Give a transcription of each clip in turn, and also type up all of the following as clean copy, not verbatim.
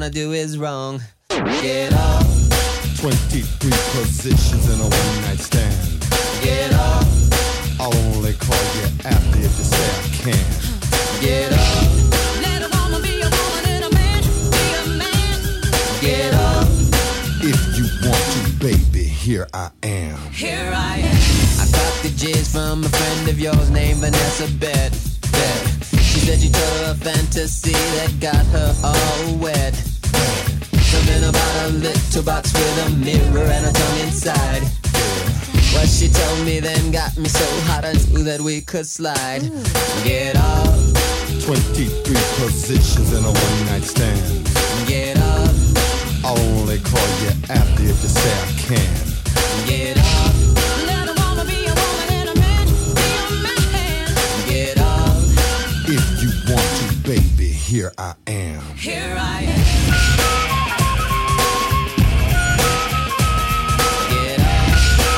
wanna do is wrong. Get up. 23 positions in a one-night stand. Get up. I'll only call you after if you say I can. Get up. Let a woman be a woman and a man be a man. Get up. If you want to, baby, here I am. Here I am. I got the jizz from a friend of yours named Vanessa Bet. She said you told her a fantasy that got her all wet. Something about a little box with a mirror and a tongue inside. What she told me then got me so hot I knew that we could slide. Get up. 23 positions in a one-night stand. Get up. I'll only call you after if you say I can. Get up. Let a woman be a woman and a man be a man. Get up. If you want to, baby, here I am. Here I am. Get up.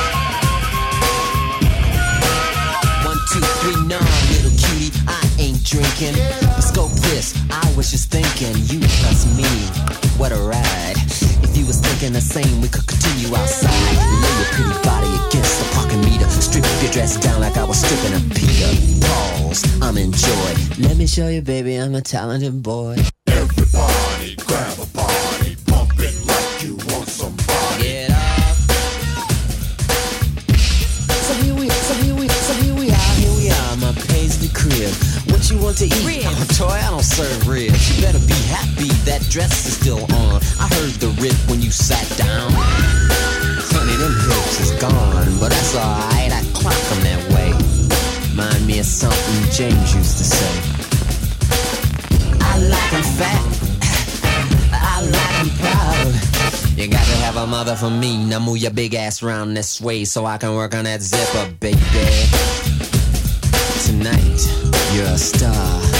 1, 2, 3, no, little cutie, I ain't drinking. Scope this, I was just thinking, you plus me, what a ride. If you was thinking the same, we could continue outside. Lay your pretty body against the parking meter. Strip your dress down like I was stripping a Peter. Pause, I'm in joy. Let me show you, baby, I'm a talented boy. Everybody grab a body, pump it like you want somebody. Get up. So here we are, my paisley crib. What you want to eat? Ribs. Oh, toy, I don't serve ribs. You better be happy that dress is still on. I heard the rip when you sat down. Honey, them hips is gone, but that's alright, I clock them that way. Remind me of something James used to say. I like 'em fat, I like 'em proud. You got to have a mother for me. Now move your big ass round this way so I can work on that zipper, baby. Tonight, you're a star.